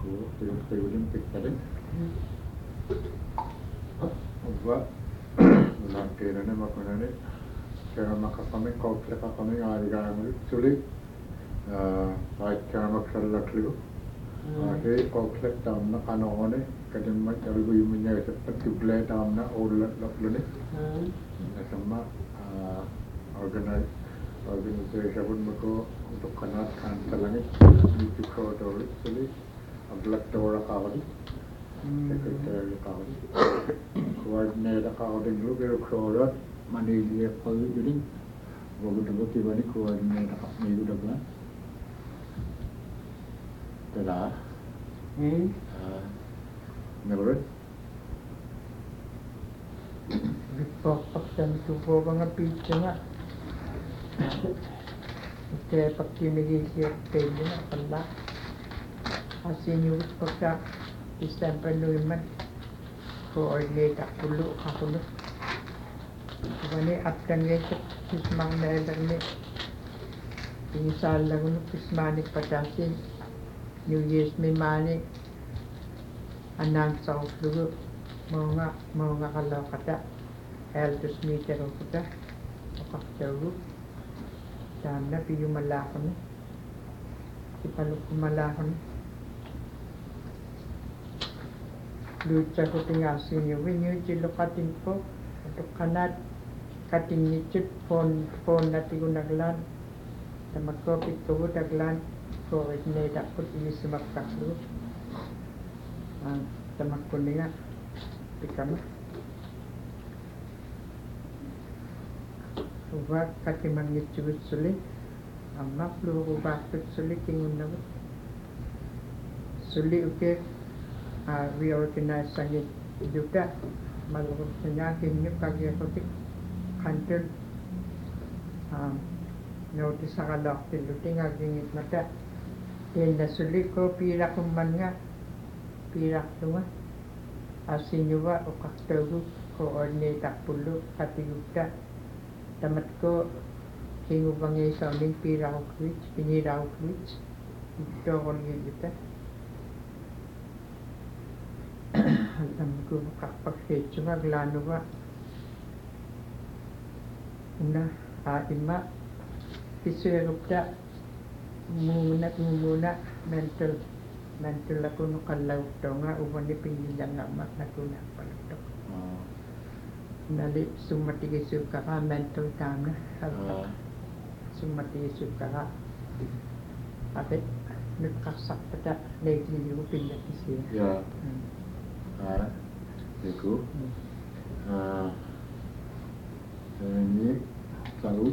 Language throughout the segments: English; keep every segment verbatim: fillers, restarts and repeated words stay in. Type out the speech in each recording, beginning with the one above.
ko tayo yung picture Ubah ulang kira na makunani kaya makakami kautla kakami arigang sulit baik kaya maksalak ligo Oke kautla tam na kanone kadang mak algo yung minya sepat tuble tam na ulat laklune sama organize organisasi mako untuk kanat kan talangit itu kau tahu sulit aglak tawara kawali Secretary Kawali Coordinator Kawali Lugar Krorat Manila Kawali Juding Bago dago tibani Coordinator Kawali Lugar Tala Hmm. Nabarat Dipapak dan tupo mga pizza nga. Kaya pag kinigigit kayo na pala. Kasi yung pagka December naman coordinate akulo akulo. Bani apkan ngayon kismang na lang ni. Inisal lang no kismani patasin. New Year's may mani. Anang sa uslugo. Mga mga kalaw kata. Elders meter o kita. Makakatawa. Dahil na piyo malakon. Ipalok malakon. Lucha ko tingasin yung winyo jilo kating ko. Ito kanat. Kating nichit. Phone phone natin ko naglan. Tamag ko pito naglan. Ko itnay dapat ini sumakaklo. Tamag ko niya. Pikama. Ubah kati mangitubit sulit. Amak lu ubah sulit tingun nabat. Sulit uke reorganize sangit juga malurut senyakin nyo kagya kotik kantor notice sakalak tiluting agingit mata. Yan na sulit ko pira kuman nga. Pira tunga. Asin nyo ba o kaktago coordinate akpulo katiguta. Tamat ko hingo bangay sa uling pira ko kwits, pinira ko kwits. Ito ko ngayon kita. Alam ko makapag-fetch nga, glano ba? Una, aima, pisuerop da, muna, muna, mental, mental ako no kalaw to nga, uwan ni pingilang nga mak na kuna pala to. Nali, sumatigay suka ka, mental tam na, sumatigay suka ka. Apit, nagkasak pa da, lately ko pinagis siya. Ya. Ah, itu. Ah, ini tahu.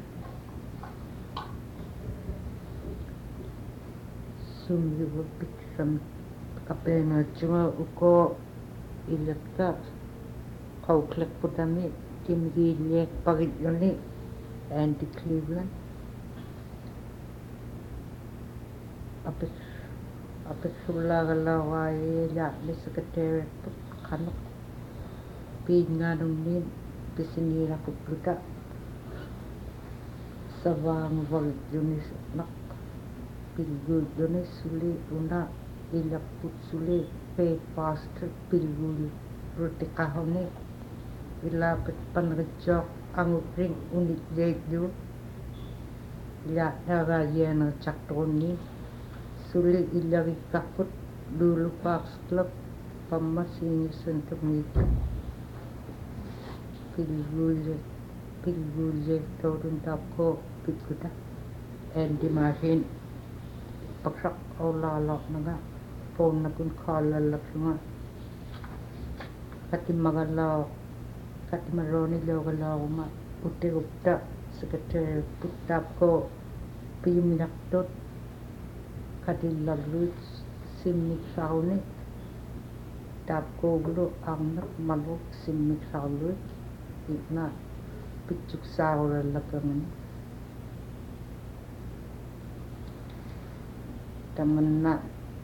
Sumber pikiran kapena cuma uko ilaka kau klek putami tim gilek pagit yoni anti Cleveland. Apit Apa sulah kalau ay ya ni sekretary kanok pinga dong ni pisinira publika sabang wal junis nak pilgul junis suli una ilak put suli pay pastor pilgul roti kahone ila pet panrejok angupring unik jait ju ya daga yena caktoni Suli ilari kaput dulu Parks Club pamasin sentuk itu pilgul pilgul turun tapko pikuta and dimahin paksak olalak naga phone na kun kala laksunga kati magalaw kati maroni logalaw ma puti upta sekretary putapko piyuminaktot kati lagluit simik sauni tapko gulo ang nak maluk simik sauluit itna picuk saura lakangan tamanna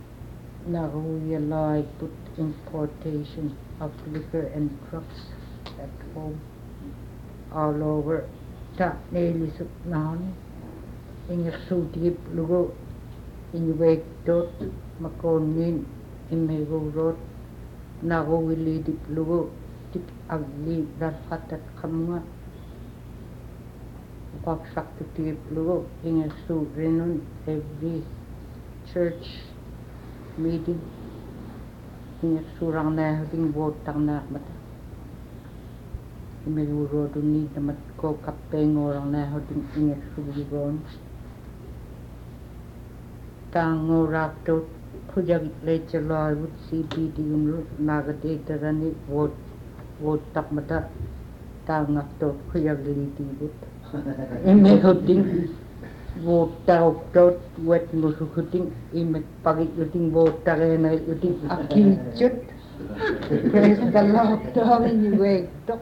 naruya put importation of liquor and drugs at home all over ta nelisuk nahon inga sudip lugo inwek dot makonin imegurot nagowili diplugo dip agli darfatat kamnga waksak diplugo ingesu renun every church meeting ingesu rang na ding vote tang na mata imegurot ni namat ko kapeng orang na ding ingesu ligon tango rakto kujag lechaloi would C P D yung nagade tarani vote vote tak mata tangak to kujag liti but ime hoding vote ta dot wet musu hoding ime pagi uding vote ta na uding akichut praise the Lord to in way to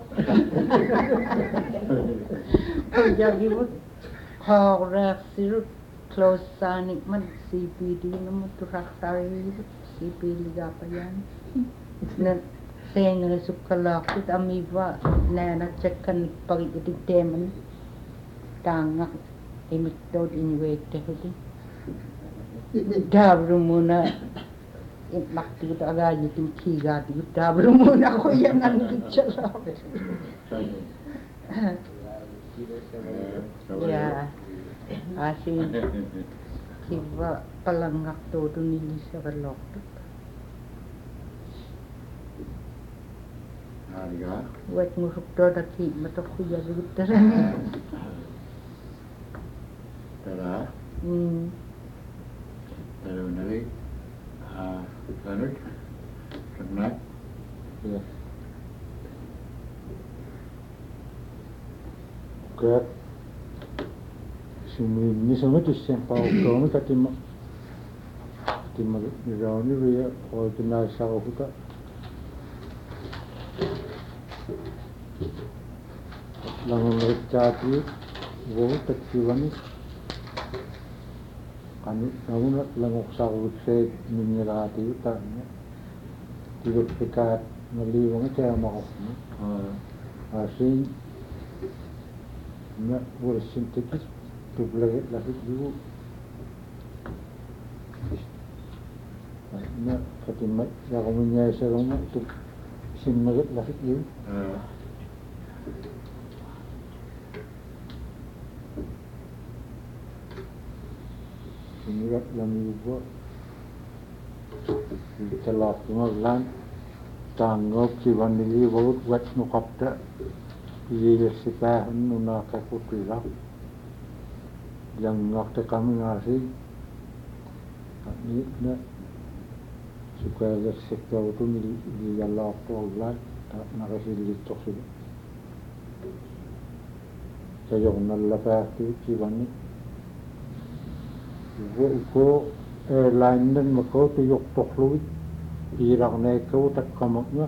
kujag ibut hawrak sirut close signing man C P D naman turak tayo C P liga pa yan na sayang na sukalakit amiba na na-checkan pag-itig teman tangak imik daw inwek tayo din dabro muna makti ko agad yung kiga dabro muna ko yan ang kitsalak yeah asin kiba palangak todo nili sa kalok Hariga. wet ngusuk to daki matok kuya gutaran Tara. hmm Tara nali. Ah, kanut. Kenal. Ya. Kaya ni sama tu siapa orang ni kati mak kati mak ni orang ni dia orang tu nak sahut kita lalu mereka tu वो तकरीबन kami kamu nak lalu sahut se menyerah tu tak ni tidak dekat meli orang cakap mak ah asin nak bersintetis tu belajar lagi dulu nak katimat yang punya serumah tu sinmagat lagi dulu sinmagat lagi juga celak pengelan tanggap si vanili baut buat nukapta iya sepah nuna kakutila yang waktu kami ngasih ini na suka ada sektor itu di di dalam program tak ngasih litok sudah saya nak lepas itu ciban ni ko airline dan makau tu yok tok lui irak naik kau tak kamaknya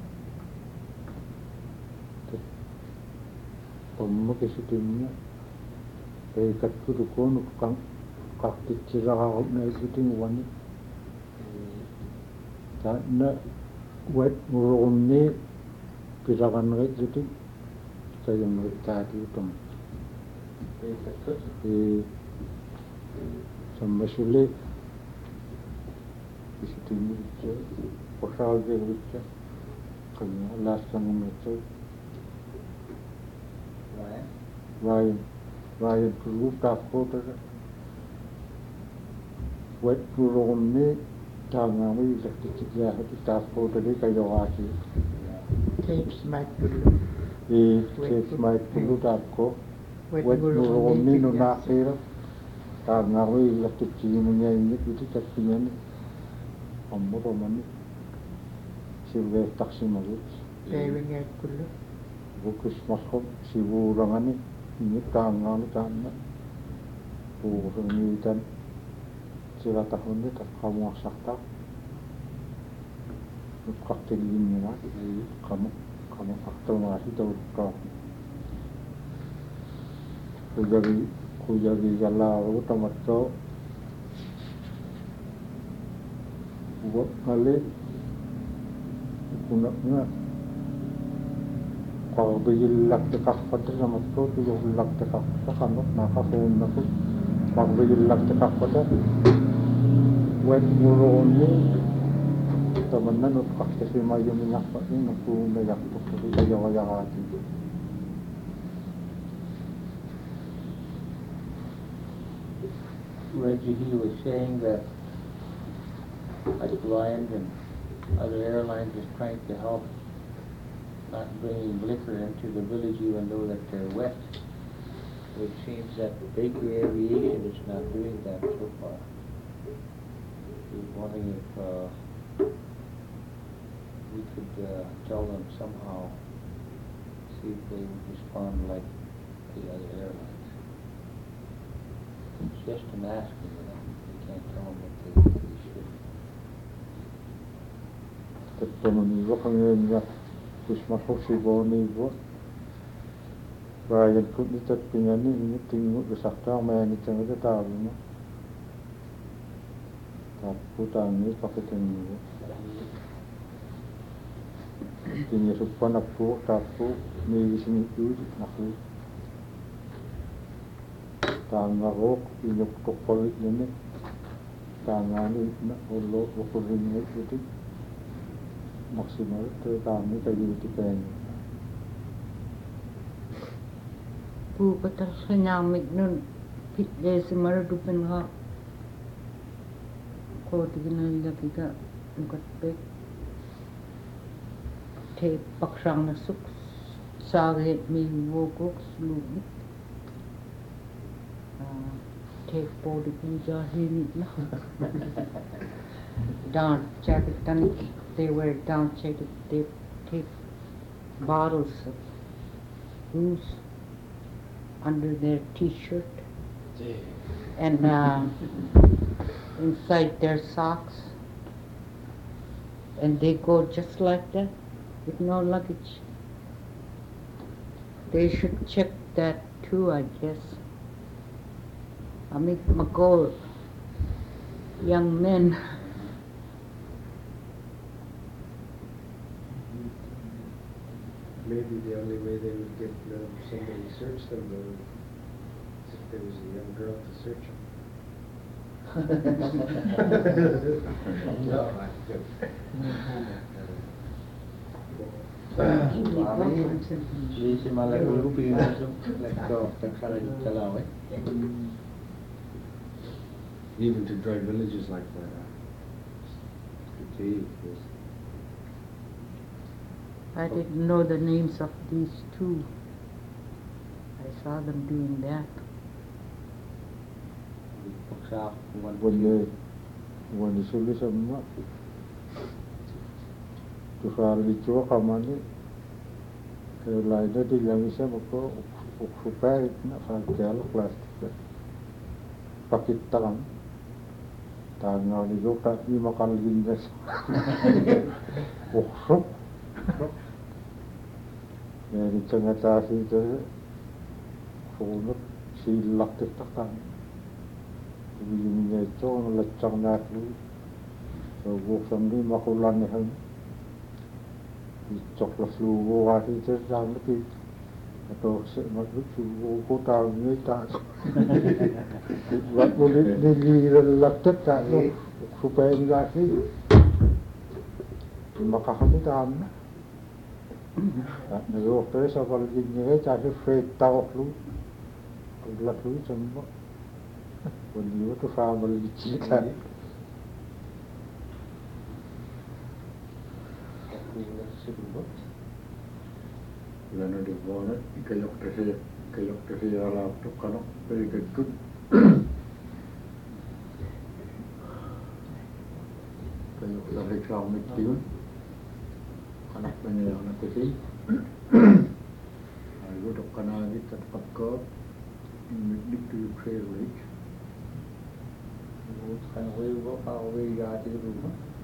Pemma kesitimnya, ikat kudu kono kang kakti cerah na ikutin wani. Tak na wet murunni pirakan ngai ikutin, saya ngai tadi itu. Eh, sampai sulit kesitimnya je, pasal je je, kena las kanu itu. Ryan, Ryan perlu takut ada. Wet turun ni, jangan we lekti dia hati takut ada kaya wasi. tapes might dulu Eh, cek mai perlu takut. Wet turun ni nuna kira, jangan we lekti ciumnya ini itu cacinya ni. Ambo roman ni, silver taksi malut. pewing at dulu Bukus masuk sibu orang ni. Ini tangan tangan, burung ini dan sila tahun ni tak kamu asak tak, kaktel ini lah, kamu kamu kaktel masih tahu tak, kujagi kujagi jalan tamat tu, buat kali, punaknya. Kalau berjilak tekak pada sama tu, berjilak tekak pada kamu nak kafein nak, kalau berjilak tekak pada, wet muroni tamanna no pakte si mayo minyak pa ni ku na yak to ku ya ya ati Reggie, he was saying that like Lions and other airlines is trying to help not bringing liquor into the village even though that they're wet. It seems that Baker Aviation is not doing that so far. He's wondering if uh, we could uh, tell them somehow, see if they would respond like the other airlines. It's just an asking, you know. We can't tell them what they, they should. tamanni wa kangenya Christmas festival ni wa bayan put ni tat pinyani ni tingu besakta ma ni tanga ta ma ta putang ni paketan ni tingi supana pu ta pu ni sini tu nakli tanga rok inyok tokol ni tanga ni na ulo ukulin ni itu maksimal tu kami kayu di pen. Bu kata senyamik nun pit desa mara dupen ha. Kau tinggal lagi ka nukat pek. Te paksang nasuk saget mi wogok slugi. Te podi puja hinit lah. Down jacket tanik. They wear down jacket. They take bottles of booze under their t-shirt and uh, inside their socks, and they go just like that with no luggage. They should check that too, I guess. Amit Magol, young men. Maybe the only way they would get um, somebody to search them though is if there was a young girl to search them. No, I Jadi si malah dulu pilih masuk laptop tak salah jalan eh. Even to dry villages like that. Uh, I didn't know the names of these two. I saw them doing that. Paksa kuman Wala wala suli sama tu soal itu kamane kalau lainnya di yang bisa mako supaya nak fakir plastik pakai tangan tangan itu tak ni makan lindas oh jadi tengah tasi itu phone silak tertekan ini itu lecak nak lu so bukan di makulan ni hang coklat lu wah itu jangan lagi atau semak lu lu tahu ni tak buat boleh dili lecak tak lu supaya enggak sih maka kami tahu na na dokter sa paligid niya kasi freight taw lu paglat lu sama wali to family chika lana di bona ikayok tesi ikayok tesi ala to kano very good good kayok sa reklam tiun anak penyayang nanti sih, aku dok kena kita tempat kau, ini tu trail lake. kan we go how we got to do.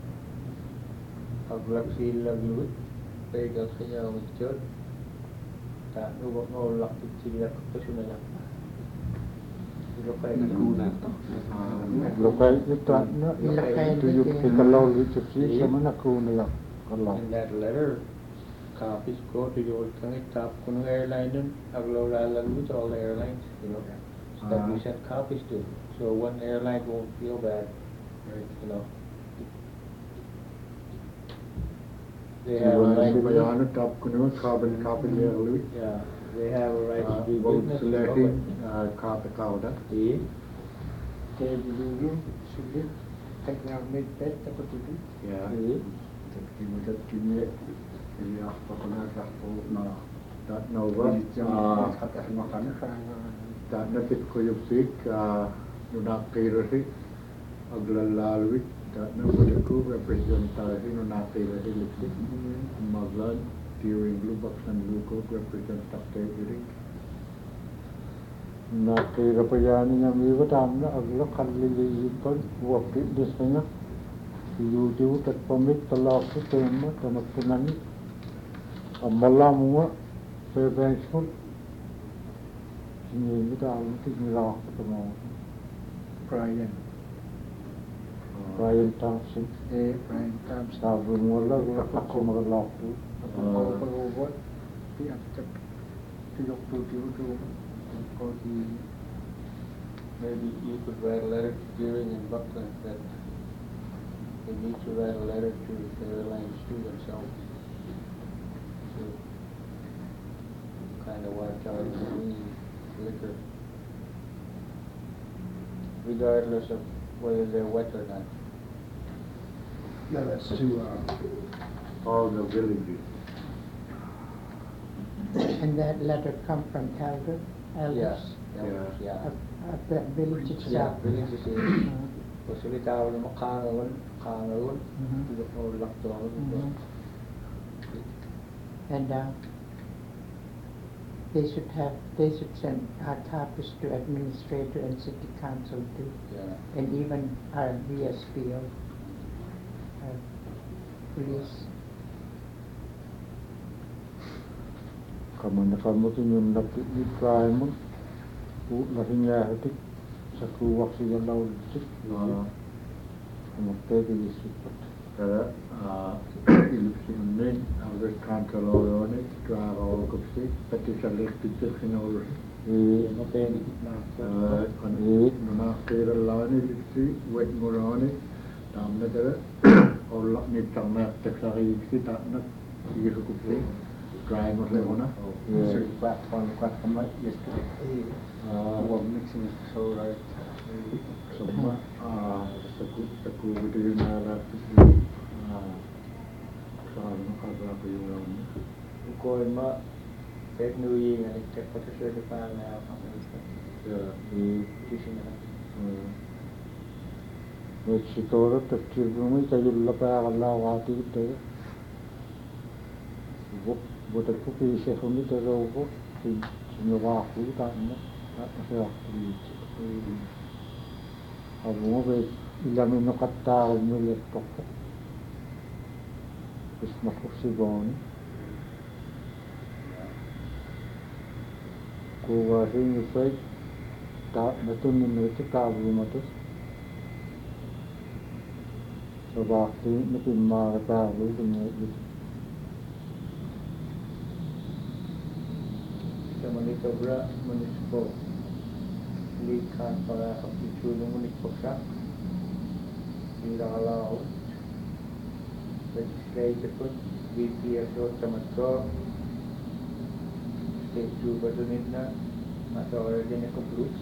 Aglak sila gluit, pegang saja mencet. Tak nubuat nolak sila kesunanya. Lokay na kuna to. Lokay itu na itu yung kalau itu sih sama nak kuna lang kalau. In that letter, copies go to your kang top kun airline dun aglo lalang with all the airlines, you know. So that we sent copies to. So one airline won't feel bad Right. you know. They have a Sivan right to, Bayana Tap Kuno, Carbon Carbon Louis, yeah, they have a right to do Bob business. Sulahi, Carta Kauda. See? Kaya dulu sulit teknologi pet apa tu tu? Yeah. See? Tapi mudah kini ini apa kena satu na dat nova ah Kata semua kan dat nanti kuyup sik ah nunak kira sik agla lalui dat nanti ku representasi nunak kira sik lipsik maglan tiwing lu baksan lu ko representasi diri Nakira pa yan niya may batam na agla kalilipan wakit disanya yuju tat pamit talak ko tema tanak tunani amalam mo prevention ni batam tingla ko mo Brian. Brian Thompson Eh Brian Thompson. sabi mo lang ako magalak ko Kalau perlu buat tiap tiap tiap tu tiap tu kalau di Maybe you could write a letter to Deering and Buckland that they need to write a letter to the airlines to themselves. To kind of watch out for any liquor, regardless of whether they're wet or not. no, that's to uh, all the villages. And that letter come from Elder, Yes, Elders that was- yeah. of, of that village Yeah, itself. really to say. Mhm. Pasalita ako ng makangawan, makangawan, Mhm. tulok na ulak to ako. Mhm. And uh, they should have, they should send our copies to administrator and city council too, Yeah. and even our V S P O, our police. kamu nak kamu tu nyum dapat ni try mo u lahinya hati saku waktu yang lalu cik Ah. kamu tadi disebut Kaya ilipsin agak kantor orang ni kaya orang kupsi peti salit picture sinol eh Okay. kan nuna kira lani ilipsi wet ngurani tamna kaya orang ni tamna teksari ilipsi tak nak isu kupsi dry mo lehona Yeah. so quite fun, quite fun like yesterday. Ah. Well, mixing it so right. semua saku saku video na la soal makagawa ko yung lang Ko ma teknologi nga nagcheck pa sa certified na ako. yeah eh Teaching na. Mexico tak cuma saya lepas kalau hati itu buat buat aku pisah kami terus buat semua aku tak nak tak saya aku mau be ilam ini kata milik toko is makusi boni ko wahin itu tak betul ni itu tahu mata sebab ini mungkin marah lu dengan itu Sa Manila Bra Municipal League kan para kapitulong municipal siya. Hindi alaw. Legislature po, B P S O Tamatko, State Trooper Dunit na, nasa origin ako Blues.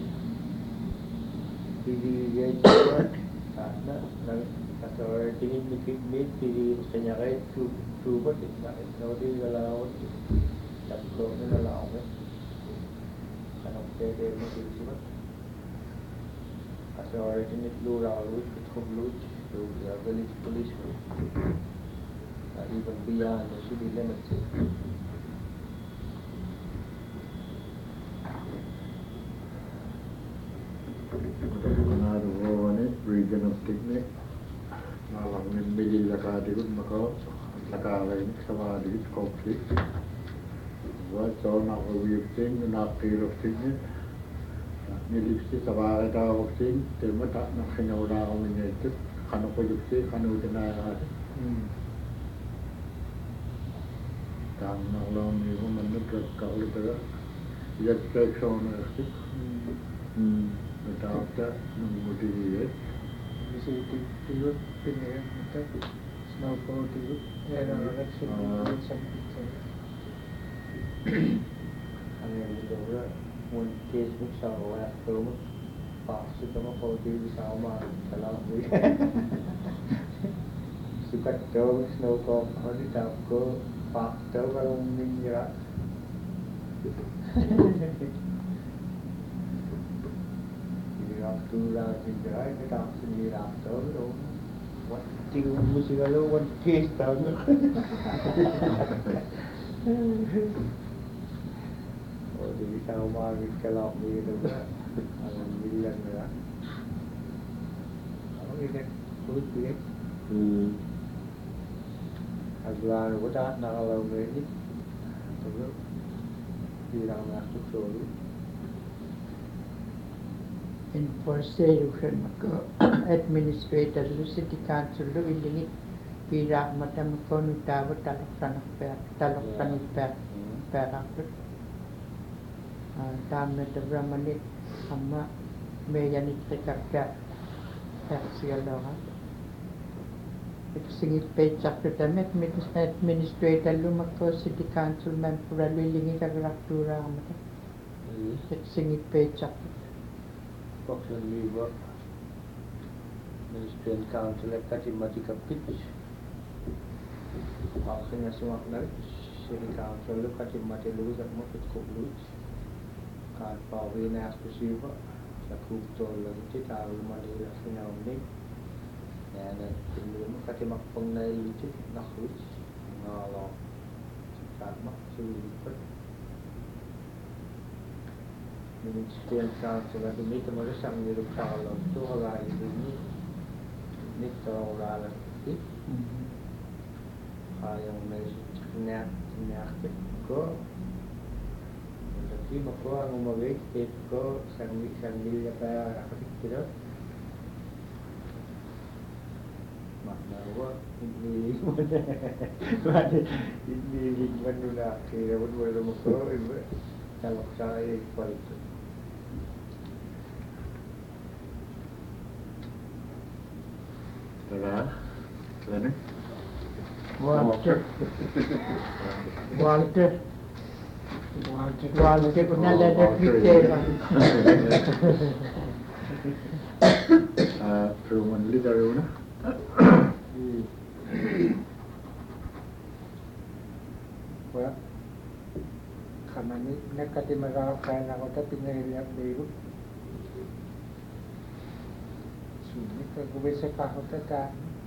P D J Trooper, na, nasa origin ni Pigmate, P D kanya kay Trooper, na din alaw. Tatlo na alaw. Kanang pwede mo sila. Kasi origin it blue route, it from blue to the village police group. Not even beyond the city limits. Kanado ko ni region of technique malang ni mili lakadi ko mako lakalay ni samadi kopsi wa so na ko wipting na kiro ting ni lipsi sabare ta wakting te mata na khinawra ko ni ito kanu ko yupsi kanu dina ha tang na long ni ko man nag ka ulit ka yat tek so na sti hmm Without that, no motivate. city tigut pinir mata snowfall tigut era election something anh em đi đâu đó muốn kia lúc sau qua tôi mất bảo sự có một câu gì sao mà phải lo gì sự cắt trâu snow có ở đi đâu có bảo trâu vào ông mình như vậy thì làm tu ra thì cái cái đạo thì làm trâu đâu what chịu mua sự lo what kia tao nữa thì sao mà cái lọ gì được á mình lần nữa không biết cái cuối biết Agla rồi có đát nào là người ít tôi biết đi làm là chút rồi in Forseruchen ko administrator lu city council lu ilingi pira matam ko nu tawa talok sanak per talok sanik per perak tam na tabramani amma meyanit tekakka persialo ha singit pe chapter met administrator lu makko city council member lu ilingi kagraktura mata singit pe chapter approximately what Ministry and Council at Katimatika pitch. Housing as one night, City Council look at him at a lose at Muppet Cook Lodge. Can't probably ask to see what the cook told the tit out of money that's in our name. And the room cut him up on the tit, not which, no long. Can't much to put. Ministry and Council at the meet the mother sang the child of two arrive in me. Nick or rather, I am nat nat go. The team of go on my way, it go, send me send me a pair of picture. Mà nó in đi in đi vẫn luôn là thì vẫn vừa là một số vậy là một sai quay Tara, Lenny. Walter Walter Walter ko na lada picture Ah, Truman Leader na. well kamani nakatimaga kaya na ko ta pinahirap dito suni ka gube sa kahota ta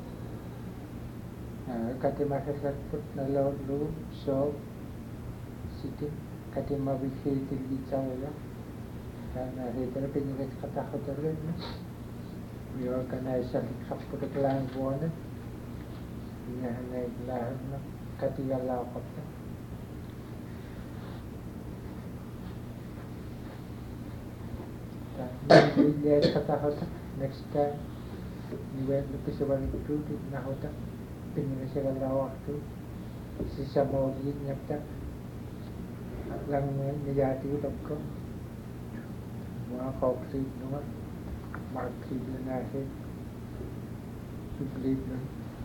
katimaka sa put na lo lo so city katima bikhitil gitsawala kana hita pinigit katakota rin yo kana isa kaput klang buwan niya na lahat na katigala ko ta dia kata kata next time ni went to Pisawal itu di nahota pinili sila lawak tu si Samogi nyapta lang niyati utak ko mga kauksib naman marksib na nasi sublib na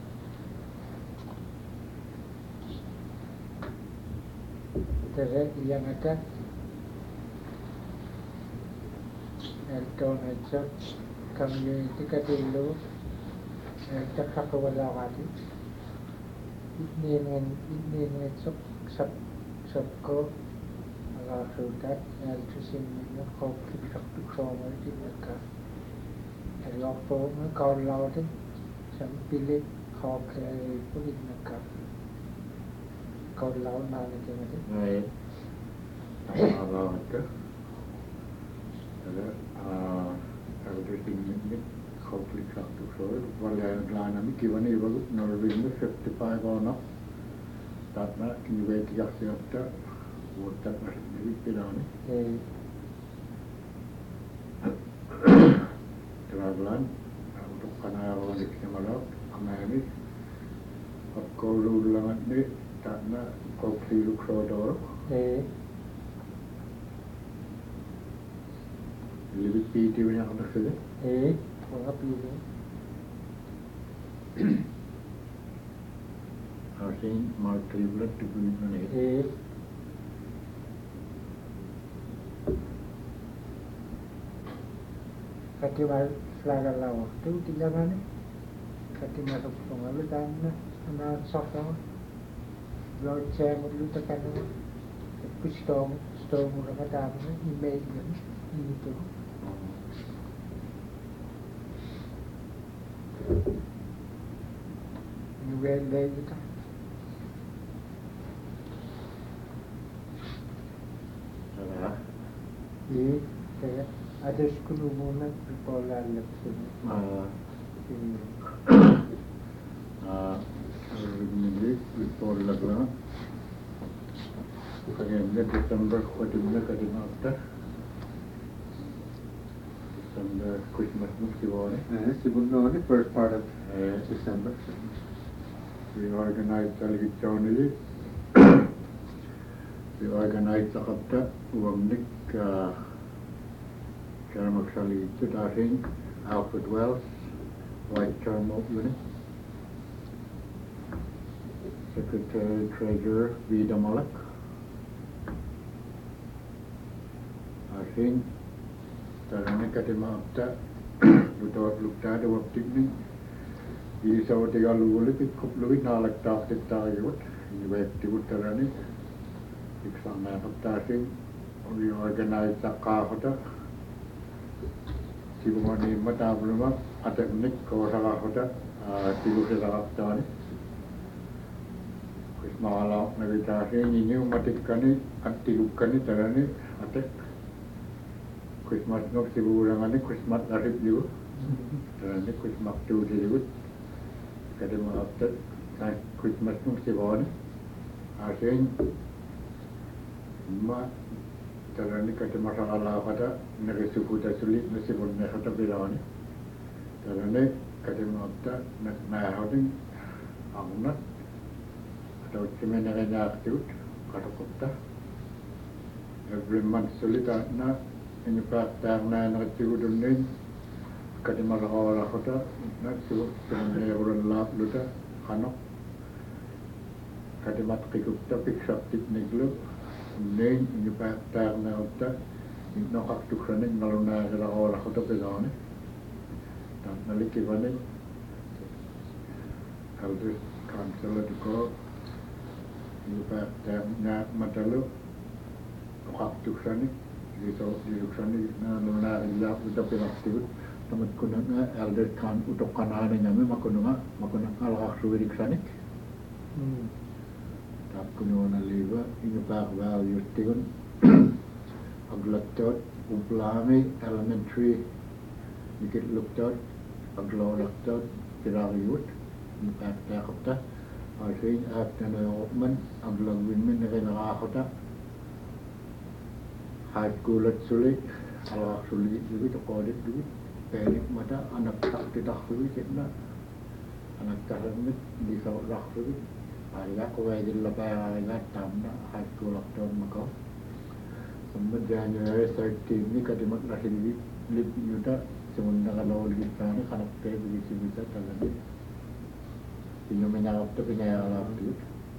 tere iyang ata Elton at community katilo takakawala kati itnin itnin sok sab sab ko ala sudat eltusin na ko kipsak tuksoma di naka elok po na kaulaw din sam pilit ko kay pulit naka kaulaw na nito natin Right. Allah ka. Ada ah ada tinggi konflik satu soal walaupun kelana mi kiwan ini bagus Norway ini fifty-five orang tak nak kini baik tiga siapa buat masih jadi pilang ni travelan untuk kana orang di sini malam kami ini kau lulu langat ni tak nak kau pilih krodor lebih piti banyak nak saja eh mga pili I've seen Mark Cleveland to be in Eh, kati mal flaga lawa tu tidak mana kati masuk sungai lu dan na sokong lo ceng lu tekan lu push storm storm lu kata apa email ini tu ini well day kita Salah. ini kayak ada kerumunan di pola lepas Uh, ini uh, ini before lagla. Kayaknya December khususnya kadang after December Christmas mesti boleh. Eh, sebelum ni first part of Eh, December. we organize lagi tahun ini. We organize sakapta uamnik cara maksali itu daring Alfred Wells White Term Unit Secretary Treasurer Vida Malak Asin tarane katima apta lutot lukta de waptik ni di sawo tiga lulu pit kup luit nalak tak tik tak yut ni wek tibut tarane iksana apta sin we organize sakahota Sibumani mata belum ada nik kau salah hoda tiga salah tadi. Kusmalah nabi tahe ini umatik kani anti lukani terani ada. Kusmat nok sibu orang ni kusmat arif juga. Terani kusmat tu juga. Kadang apa kan kusmat nok sibu ni. Asyik ma Terani kata masalah pada negeri suku dah sulit mesti pun nak kata bilawan. Terani kata mata nak nak hawting angunat atau cuma nak nak tu kata kota. Every month sulit na ini praktek na nak cikgu dunia kata masalah kata nak sulit cuma orang lap luta kanok kata mat kikuk tapi sakit neglu. Nên như vậy ta nào ta nó học chục khả năng nào là là họ là không tập về đó này, ta nó lấy cái vấn đề, Elders Council là có như vậy ta nhà mà ta lúc học chục khả năng, thì sau thì chục khả năng nó là là tập về học tiếp, ta mất con nó Elders Council utok kana này nhà mình mà con nó mà con nó là học suy khả năng. Kunuana liva inga pak value tigun aglatot uplami elementary dikit luktot aglo laktot pirariut inga pak takapta asin aftana opman aglawin min nagana akota high school at suli ala suli juga to kodit juga penik mata anak tak tidak suli kitna anak tahamit di sawat rak suli Ayah kau ada lepas ayah tamna high school lockdown maka sampai January thirteen ni kadang nak lagi lip yuda semuanya kalau lagi sana kalau kita begitu bisa terjadi ini menyalap tu menyalap tu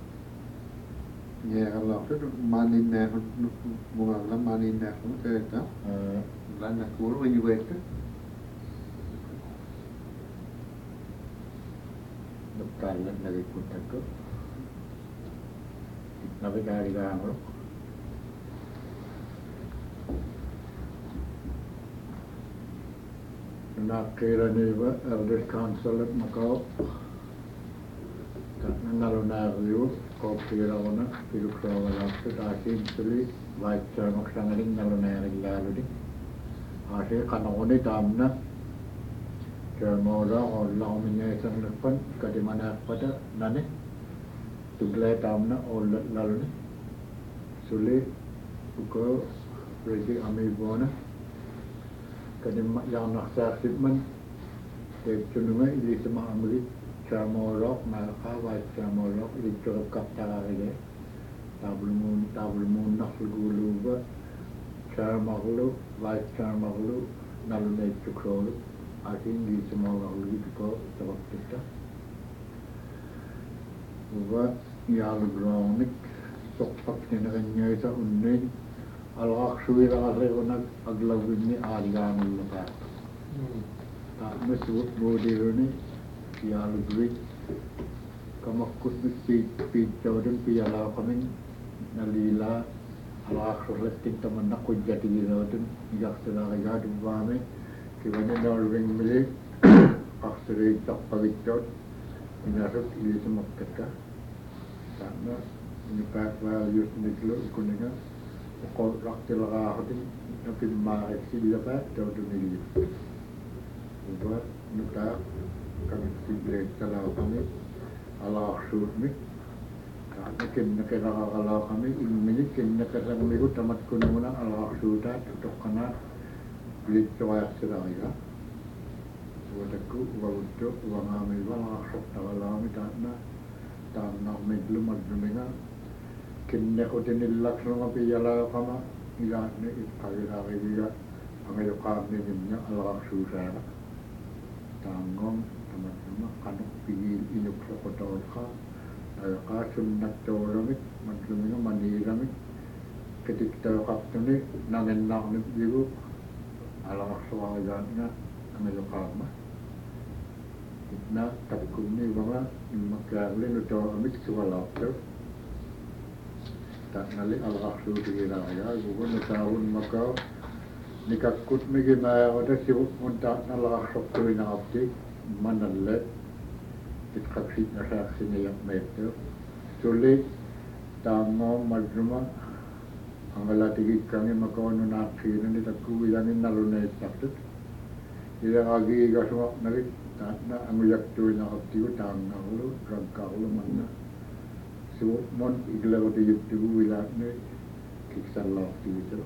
Ya kalau tu manin nih, bunga lah manin nih, kamu tahu tak? Lah nak kurang banyak betul. Lepas lagi pun tak Nabi kari kang lo. Nak kira ni ba Elders Council at Macau. Tak nalo na riu ko kira ona pilu krawa la se asin suli vai chamak sangaling nalo na ri lalu di. Ase kanone tamna Kermora Allah minya sang lepan kadi mana pada nane tuglai tamna all lalu ni suli uko regi ami bona kadi yang nak sakit man de chununga ili sama amri chamorok na khawa chamorok ili chorok kaptara rege tabulmun tabulmun nak gulu ba chamaglu vai chamaglu nalu ne chukrolu akin di sama lalu ko sabab kita Uwa yaalgronik sokpak tinakanya sa unnin alak suwira alreonak aglawin ni aliganul lupa. Tak mesut bodiruni yaalgrit kamakut mesti pijaudan piyala kami nalila alak suletin teman nak kujati giradun yak sedara dubame kiwani norwing milik aksari tak pagitjot minasuk ili semakka karena impact values niklo kuninga ko raktil rahatin tapi marek si dia pak jauh duni buat nuta kami tible kalau kami ala aksur mi karena kena kena kalau kami ini kena kena kami itu tamat kununa ala aksur dah untuk kena beli coyak sedaya Wadaku, wawuduk, wangami, walaksok, takalami, taatna, taatna, medlum, adluminga, kinne kutinilak sama piyala kama, ilat ni itkagilaki biya, ang ayokab ni niya, alak susara. Tangong, tamat nama, kanok pigil inuk sa kotol ka, ayaka, sunat tawramit, madluminga, maniramit, ketik tawakap tuni, nanginak ni bigo, alak suwagan nga, ang ayokab ma. Na takuni banga maklale no to amit suwalapto tak nali al-akhsu dira ya gugun tahun maka nikakut migi ma oda sibuk munta al-akhsu tuina abdi manalle itkaksit na saksi niyak meto sulit tamo madruma angala tigit kami maka ono nakina ni takku yani nalunay taktut ila agi gaswa nagit na ang yakto na abdi ko tang na ulo drug ka ulo man na so mon igla ko di yukti ko wila ni kiksan la abdi ko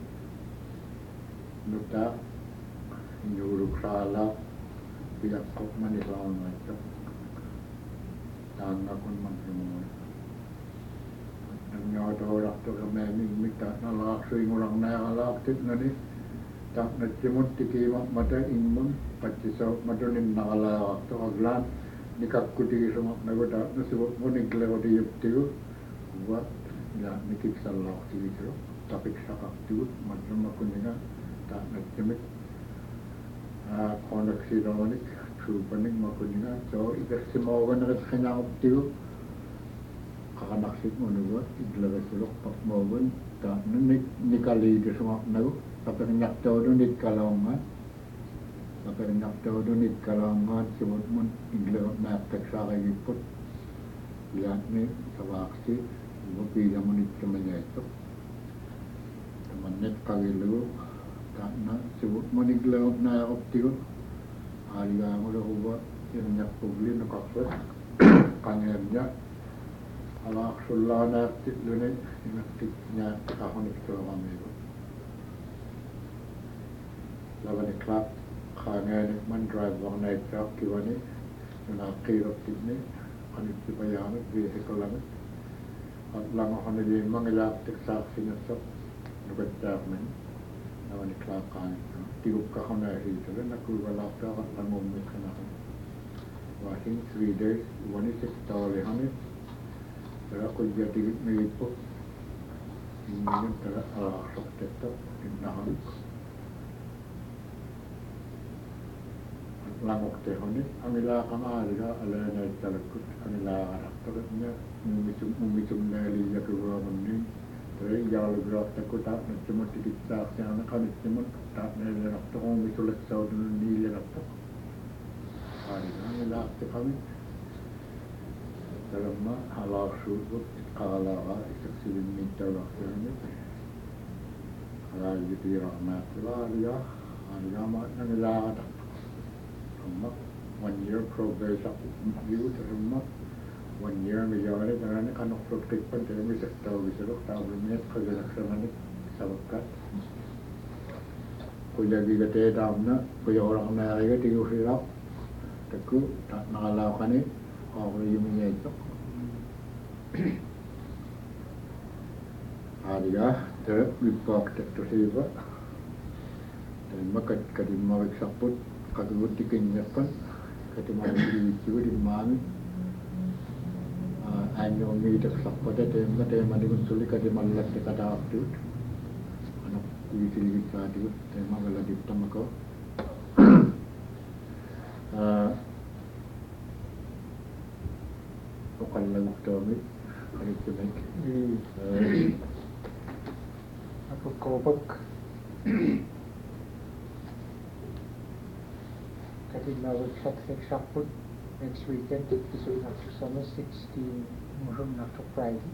nuta nyuruk sala biyak kok manilaw na ito tang na kun man mo ang nyato orak to kami migmita na lakso yung orang na yakalaktit na ni tak nagsimot tikima mata inmun pagkisaw madunin nakalawak to aglan nikakkuti sama nagoda nasibot mo niglaro di yuptiyo buat ya nikiksalak tiyo tapik sakak tiyo madrum makuninga tak nagsimit koneksi rawanik trupanik makuninga so ikasimawagan na kanyang tiyo kakanaksik mo nago iglaro silok pakmawagan tak nikali di sama nago tapi renyak tahu tu nit kalongan, tapi renyak tahu tu nit kalongan sebut mun ingler nak teksa lagi pun, lihat ni sawaksi, bukti zaman itu macam itu, teman net kali lu, tak nak sebut mun ingler nak optiku, hari yang mula ubah renyak publik nak apa, kangennya, Allah sulla nak tilu ni, nak tiknya kahon itu ramai itu. Lawan iklap kangen man drive wang naik truck kiwani na kirot tidni anit sipayanit vehicle amit at lang ako na din mga electric saksi na sa nukat men lawan iklap kangen tigup ka ko na hito rin nakuwalap ka at lang umit ka na washing three days wani six tali hamit pero ako diya tigit na ito hindi yun tara alaksok teta inahan langok tehoni angila kama aliga alana talakut angila araktornya mumitum mumitum nali yakura monni tere jal grak takuta cuma titik sak yang kan cuma tak nali raktor mitulak saudun ni raktor aliga angila tekami dalam ma halal syurut qala istaksirin min tawakkalni ala yidi rahmatullah aliga aliga ma angila one year probation you terima one year menjadi karena kan praktik pun terima sektor bisa loh tahu minat kerja laksana ni sahabat kuliah di kete damna kuliah orang Amerika tiga hirap teku tak nakalakan ni orang yang itu ada ter report tersiba dan makat kadima eksaput kaguti kenyapan kati mami di juga di mami Aino ngiitak sappata teemma teemaligun suli kadimallatte kadaaktiut anak kuitiligikkaatigut teema veladittamako oqallaguktaami alikkumek Aku kobak kadima workshop workshop next weekend episode after summer sixteen murum after Friday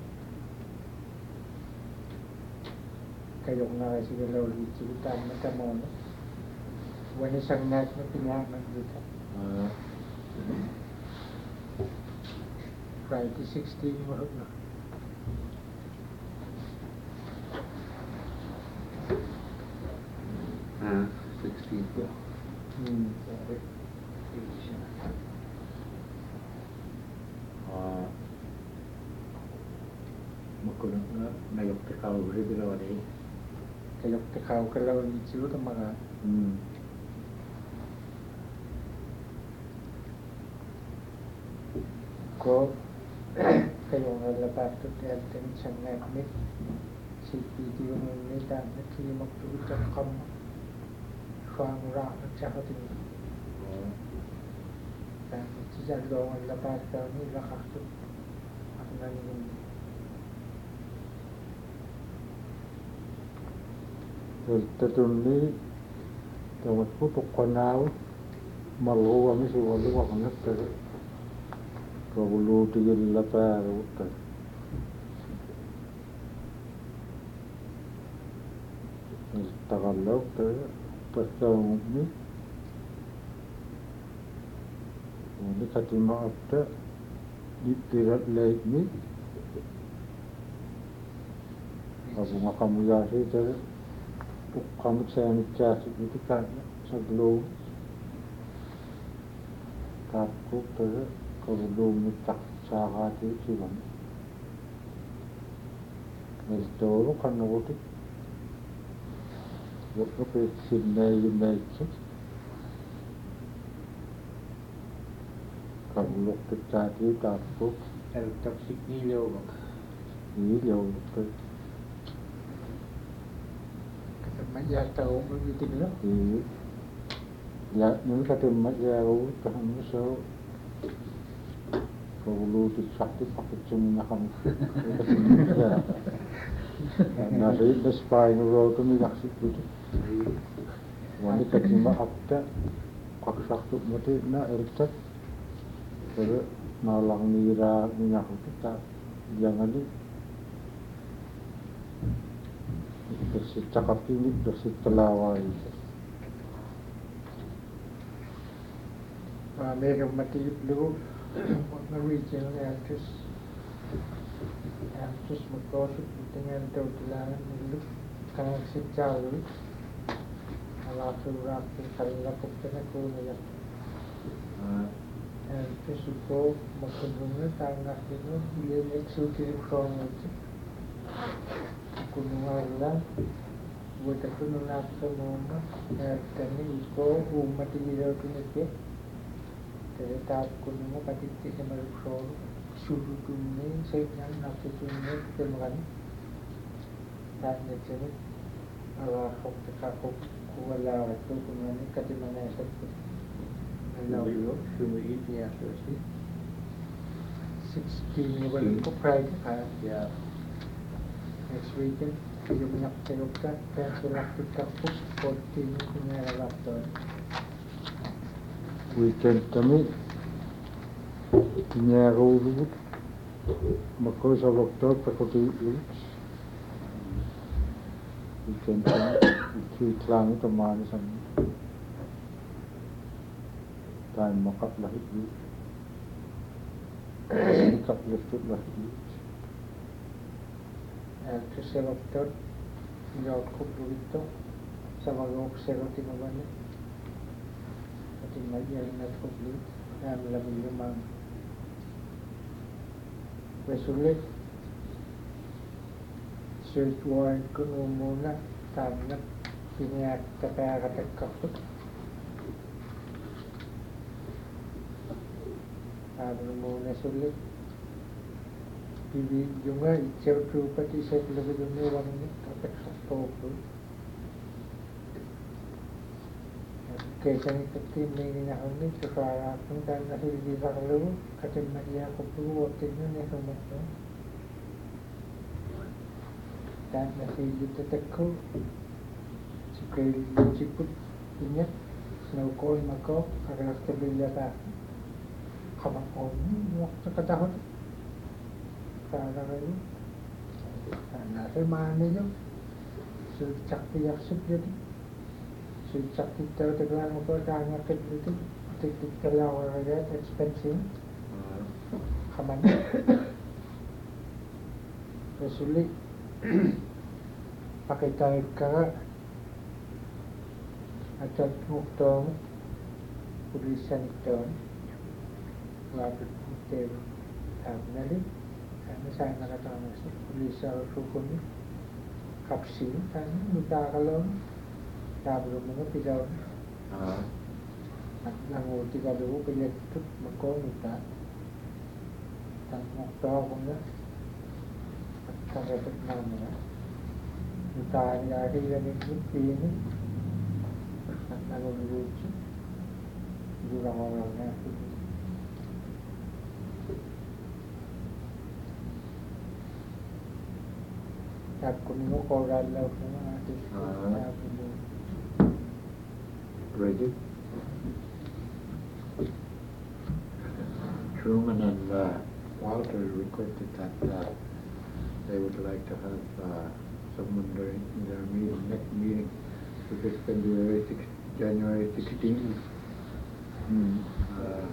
kayo nga kasi galaw dito tama tama mo wala isang night na pinahaman dito Friday sixteen murum na ah sixteen ya hmm ah makunang nga nayok takaw rin bilaw ni kayo takaw kalaw dito ng mga hmm ko kayo nga labato at ang isang nagmit si Pidi yung nita na kilimag tuwid at kam shuang ra at saka tingin dahil si Jalo ang labato nila kakto ang nangyong Tatunni tamat putuk kanau malu kami sih walu wakangat ter kabulu tigil lapar utar tagalog ter pasau ni ini katima apta ditirat lait ni abu makamu yasi ter kamu saya nikah itu kan sebelum takut ter sebelum nikah sahaja itu kan itu kan waktu waktu Sydney United kamu waktu tadi takut el toxic nilo ini jauh ter maya tao magiting lo thì dạ những cái trường mắt ra của thằng số cầu lưu thì sắp tới phát chung là không là thấy cái spy nó rồi có mấy đặc sĩ chứ và những cái trường mắt ấp đó hoặc sắc tụ mà thế nó ở chất rồi nó lòng đi ra nhà của chúng ta jangan đi bersih cakap ini bersih telawai mereka mati dulu na regional actress actress magkosip dengan daw tilangan dulu kanang si Charlie alato rap kanila pagka na ko nila actress ko magkandungan tangak dito yung executive from ito kunungan buat aku nolak semua dan ini ko umat ini dah tu ni jadi tak kunungan pati kita malu suruh tu ni saya yang nak tu ni kemudian dan ni jadi Allah kau tak kau kuala itu kunungan ni kati mana esok Allah itu semua itu ya sih sixteen ni baru kau price kan ya next weekend yung minaktilog ka kaya sila kita po fourteen yung nalapton weekend kami nyaro dulu mako sa doktor pakuti weekend kami tweet lang teman sama time makap lahit dulu makap lahit dulu terus sa doktor yung ko dito sa mga observo tinawan at yung nagyari na complete na malamig yung mga resulit search warrant ko noon muna tama na pinayak kaya katagkakot tama na muna sulit Ibi junga itse trupati set lagi dunia wangi tapi top. Kaisan ikatin ni na honi tsara kung dan na hindi zakalo katin Maria ko po tin ni sumat ko. Dan na hindi tatakko. Sikay chiput inya snow ko mako agak tabila ka. Kamakon mo sa katahon. Karena itu, karena saya mana itu, sejak tiap sebelum, sejak kita telah memperdayakan itu, kita telah orang expensive, kaman, sulit, pakai tarik kara, atau muktong, tulisan itu, wabit itu, apa Karena saya nakatawa sa pulis sa sukun kapsin kan mutakalon tablo mga pigaw at nanguti ka doon pinagtut magkongita at mukta ko na at karapat na mga mutaan nga hila ng pini at nangunguti durang orang na Aku ni ko ralaw ko na atis ko na mo. Ready? Truman and uh, Walter requested that uh, they would like to have uh, someone during their meeting, next meeting, which is February sixth, January sixteenth. Mm. Uh,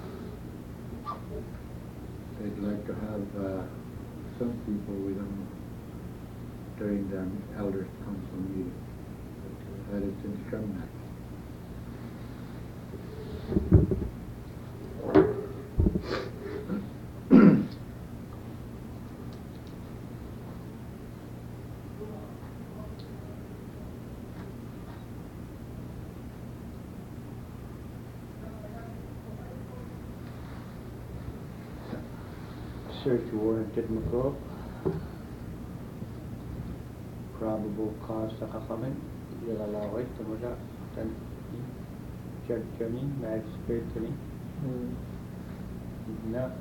they'd like to have uh, some people with them during the elders council meeting. That is in Shamnak. Search warranted McCall. Probable cause sa kakamin, ilalaway, tumula, tan, judge kami, magistrate kami, na,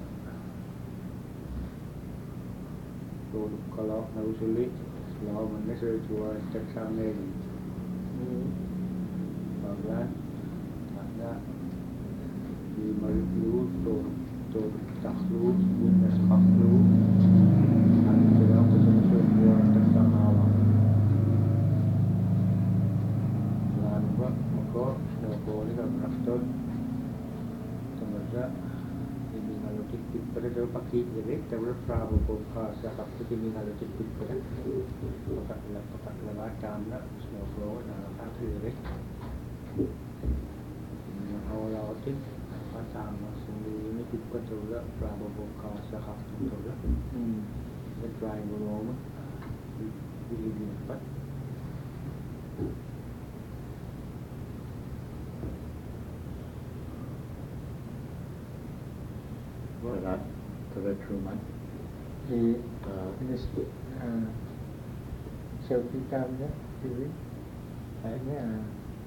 tulog kalak na usulit, selaw man na search warrant sa amin, paglan, na, di mariplu, tulog, tulog, taklu, witness kaklu, at sila ko sa search warrant sa amin. Mako, snowball ka rakton. Tamaja, ini kalau tiktik pada tu pakai jadi, tapi probable cause ya kalau ini kalau tiktik pada, pakai lah pakai lah macam nak snowball, nak pakai jadi. Yang awal-awal tik, macam sendiri ini tiktik pada tu lah probable cause ya kalau tu lah. The triangle moment, ini dia dapat. To that, to that Truman. Di this selfie camera, T V. Ayan.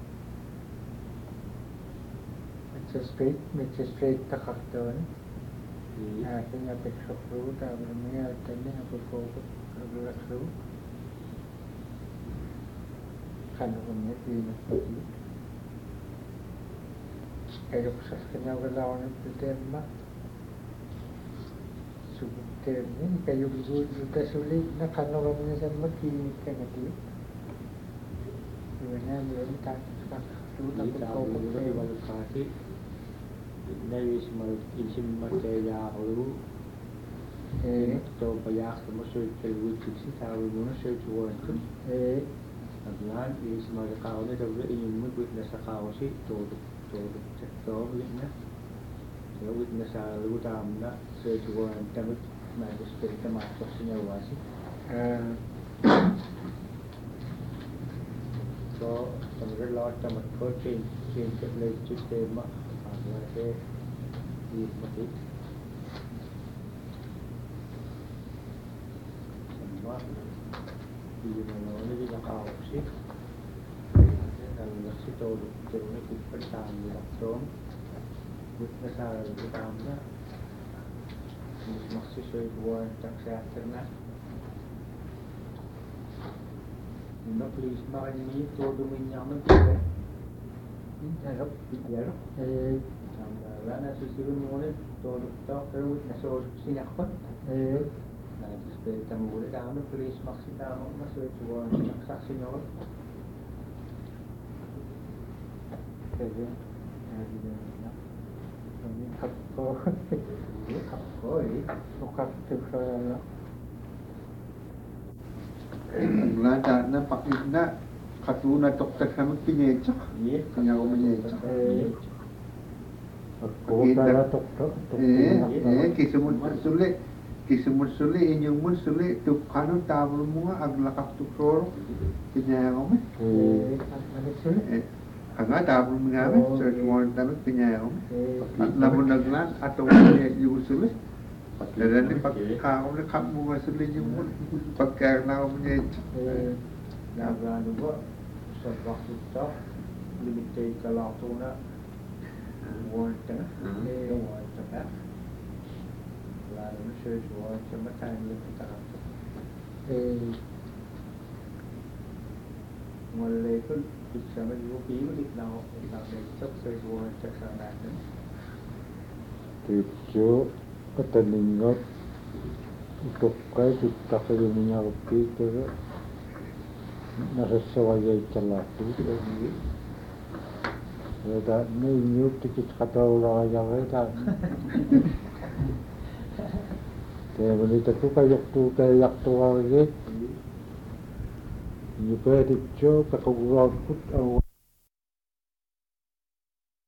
Magistrate, magistrate takak doon. Aking apeksa fruit, abang mga tanya ako po aglas fruit. Kano kami di nagpagi. Kaya ko sa kanya wala ko ng tema. Subter ni kayo juga sulit na kano kami sa makinig ka na di. Iwan na meron tayo sa fruit ako po po kasi dari semua isim material lalu eh to banyak semua search wujud sih tahu mana search word tu eh aglan ini semua kau ni dah boleh ingin mengikut nasa kau sih to to to boleh na to boleh nasa lalu tam na search word tapi macam seperti masuk sini wasi so sambil lot tamat kau change change ke sistem Nanti di mati. semua di mana ini dia kau sih dan situ tu ni kita pertama di dalam bukan sahaja di dalamnya masih sesuai buat tak sehat kerana nak please nak ini tu dulu nyaman juga ini harap biar eh Lana susun mulai todo tak terus nasor sinak pun eh nah seperti tamu boleh dah nak tulis maksud tamu masuk cuba nak saksi nyawa Kaya hari ni nak kami kapko kapko eh sukar tu saya Lada na pakit na katuna dokter kami pinyeca. Iya, Kanya ko pinyeca. Kota tok tok tok. Eh, eh, kisumut sulit, kisumut sulit, inyong mun sulit, tu kanu tabul mua aglakak tu koro, kanya ko me. eh ada sulit Eh, kanga tabul mga me, so semua tamat kanya ko me. At lamun naglan atau niya yung sulit. Dan ni pagkakaw na kamu nga sulit yung mun, pagkakaw niya. eh Naga juga sebab kita limit kalau tu nak water, eh water kan, lalu sesuatu water macam ni kita nak. eh Mulai tu kita menjual pi balik now kita nak cek sesuatu water sana kan. Tipjo kataningot untuk kaya kita kaya minyarupi kaya nasasawaya ikalatu Reda ni nyuk tikit kata ulang aja reda Kaya menita tu kayak tu kayak tu lagi Nyukai tipjo kakak urang kut